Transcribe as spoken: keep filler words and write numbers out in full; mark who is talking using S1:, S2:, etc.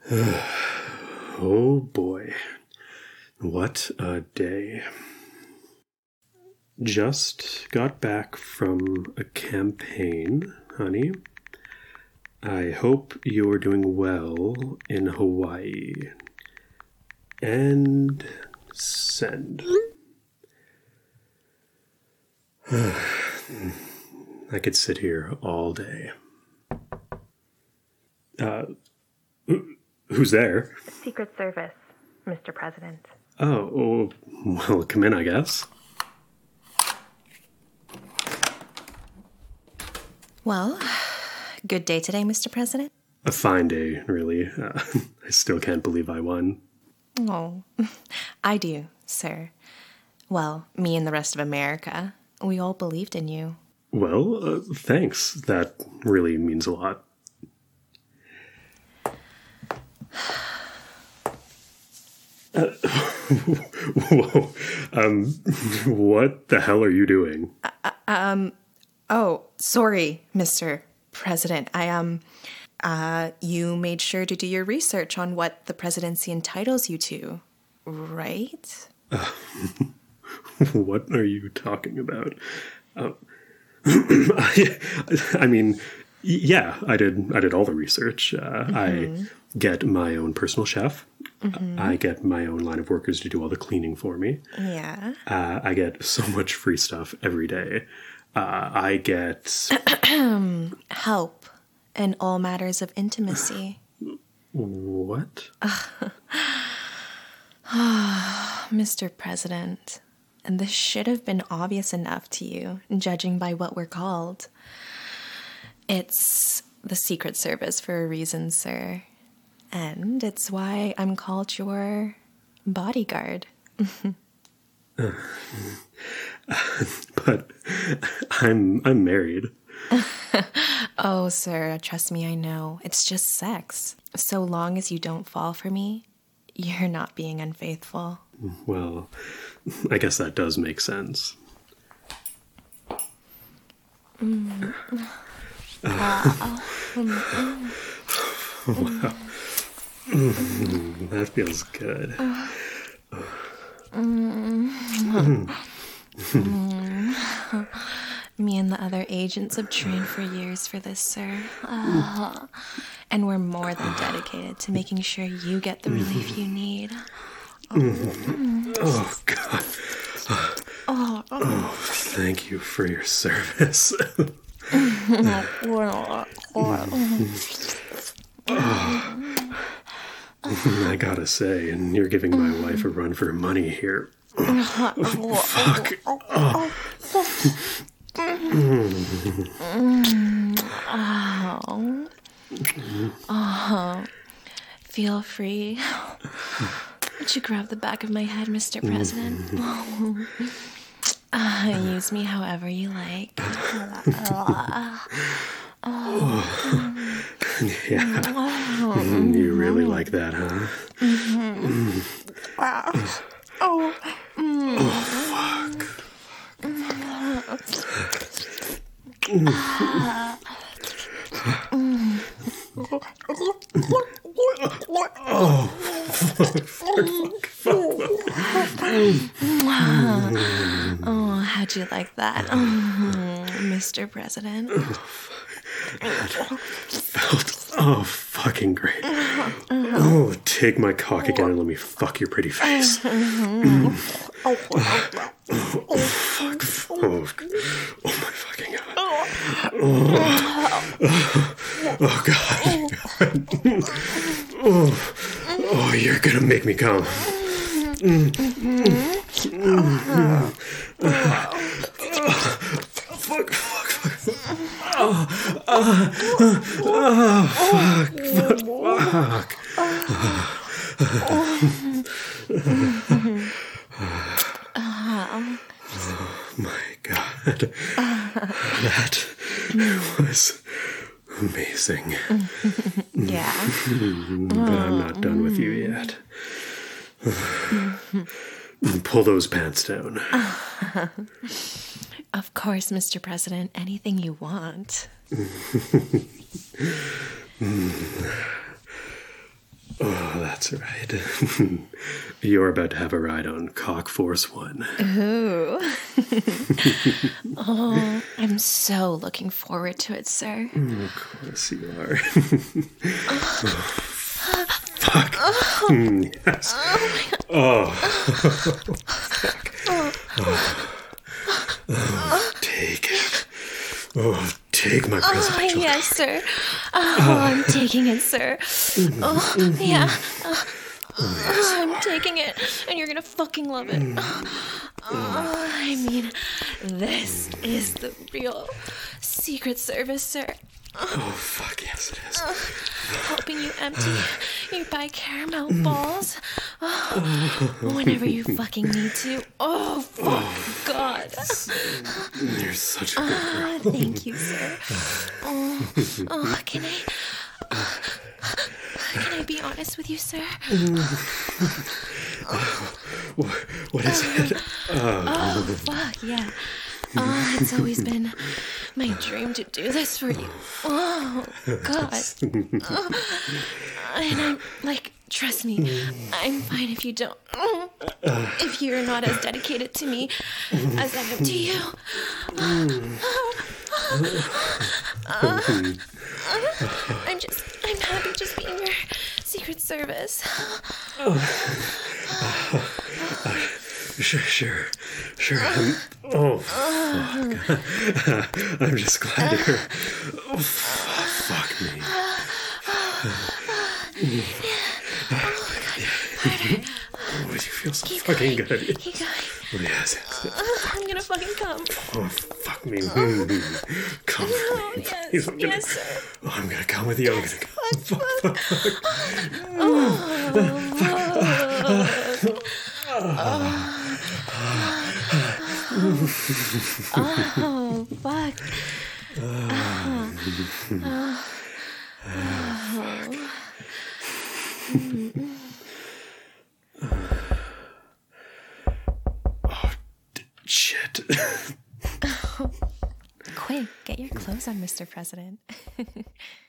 S1: Oh boy, what a day. Just got back from a campaign, honey. I hope you're doing well in Hawaii. And send. I could sit here all day. Uh, who's there?
S2: Secret Service, Mister President.
S1: Oh, oh, well, come in, I guess.
S3: Well, good day today, Mister President.
S1: A fine day, really. Uh, I still can't believe I won.
S3: Oh, I do, sir. Well, me and the rest of America, we all believed in you.
S1: Well, uh, thanks. That really means a lot. Uh, whoa. Um, what the hell are you doing?
S3: Uh, um, oh, sorry, Mister President. I, um, uh, you made sure to do your research on what the presidency entitles you to, right?
S1: Uh, what are you talking about? Uh, I, I mean, yeah, I did. I did all the research. Uh, mm-hmm. I get my own personal chef. Mm-hmm. I get my own line of workers to do all the cleaning for me.
S3: Yeah.
S1: Uh, I get so much free stuff every day. Uh, I get
S3: help in all matters of intimacy.
S1: What?
S3: Mister President, and this should have been obvious enough to you, judging by what we're called. It's the Secret Service for a reason, sir. And it's why I'm called your bodyguard.
S1: uh, but I'm I'm married.
S3: Oh, sir, trust me, I know. It's just sex. So long as you don't fall for me, you're not being unfaithful.
S1: Well, I guess that does make sense.
S3: Mm.
S1: Uh, wow. Mm, that feels good.
S3: Mm. Mm. Me and the other agents have trained for years for this, sir. Uh, and we're more than dedicated to making sure you get the relief you need.
S1: Oh, oh God. Oh, oh, thank you for your service. I gotta say, and you're giving my wife a run for money here. Oh, fuck. Oh.
S3: Oh. Oh. Feel free. Would you grab the back of my head, Mister President? Uh, use me however you like.
S1: Oh. Yeah. You really like that, huh?
S3: Mm-hmm.
S1: Mm.
S3: Oh.
S1: Oh, fuck. Oh, fuck, fuck.
S3: Oh, how'd you like that, oh, Mister President?
S1: That felt oh fucking great. Oh, take my cock again and let me fuck your pretty face. Mm. Oh, oh, oh, fuck. Oh, oh my fucking god. Oh, oh god. Oh, oh, you're gonna make me come. Mm. Mm. Mm. Fuck, fuck, fuck. Oh, uh, uh, oh, fuck, fuck, fuck. Oh my god. That was amazing.
S3: Yeah.
S1: But I'm not done with you yet. Pull those pants down.
S3: Of course, Mister President. Anything you want.
S1: Oh, that's right. You're about to have a ride on Cock Force One.
S3: Ooh. Oh, I'm so looking forward to it, sir.
S1: Mm, of course you are. Oh, fuck. Oh. Mm, yes. Oh. Fuck. Oh. Oh, take it. Oh, take my presidential.
S3: Oh, yes, sir. Oh, I'm taking it, sir. Oh, yeah. Oh, oh, I'm taking it, and you're gonna fucking love it. Oh, I mean, this is the real Secret Service, sir.
S1: Oh, fuck, yes it is.
S3: Helping you empty your bi-caramel balls oh, whenever you fucking need to. Oh, fuck, God.
S1: You're such a good
S3: Uh,
S1: girl.
S3: thank you, sir. Oh, oh, can I... Can I be honest with you, sir?
S1: What, what is it?
S3: Oh, fuck, yeah. Oh, it's always been my dream to do this for you. Oh, God. Oh, and I'm like, trust me, I'm fine if you don't. If you're not as dedicated to me as I am to you. I'm just, I'm happy just being your Secret Service.
S1: Sure, sure, sure. I'm, oh, fuck. I'm just glad you're. Oh, fuck me. Oh, you feel so
S3: Keep
S1: fucking
S3: going.
S1: good.
S3: Keep going.
S1: Oh, yes, yes, yes.
S3: Uh, I'm gonna fucking come.
S1: Oh, fuck me. Mm. Come
S3: Oh,
S1: for me.
S3: yes,
S1: Please, I'm gonna,
S3: yes, sir.
S1: oh, I'm gonna come with you. I'm gonna come. Fuck, fuck, fuck.
S3: Oh, fuck.
S1: Oh, d- shit.
S3: Quick, get your clothes on, Mister President.